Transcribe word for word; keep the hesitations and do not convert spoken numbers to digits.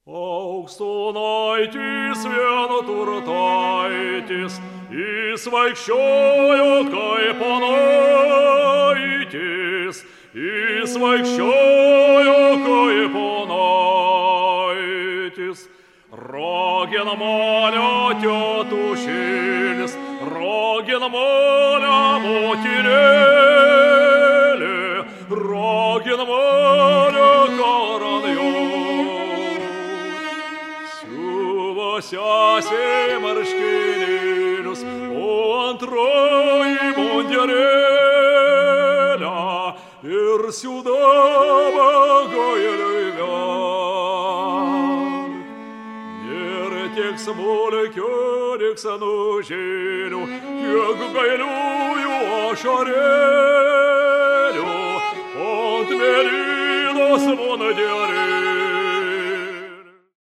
Aukštonaitis vienturtaitis, jis vaikščiojo kaip ponaitis, jis vaikščiojo kaip ponaitis. Ragina mane tėtušėlis, ragina mane motinėlė, ragina mane karanjos. Siuva sesė marškinėlius, o antroji mundierėlę ir siūdama gailiui vėl. Nėra tiek smulkių, tiek senužėlių, tiek gailiųjų ašarėlių, ant mėlynos mondielės.